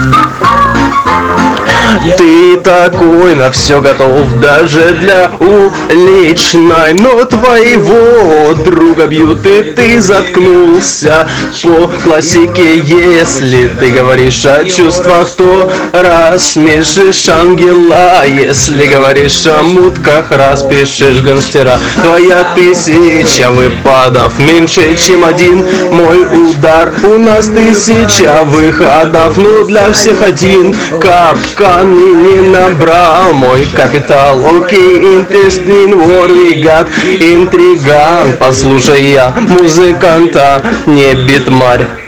Ты такой на все готов, даже для уличной, но твоего друга бьют, и ты заткнулся. По классике, если ты говоришь о чувствах, то рассмешишь ангела. Если говоришь о мутках, распишешь гангстера. Твоя 1000 выпадов меньше, чем один мой удар. У нас 1000 выходов, но для всех один капкан. И не набрал мой капитал. Окей, interesting what we got. Интриган, послушай, я музыканта, не битмарь.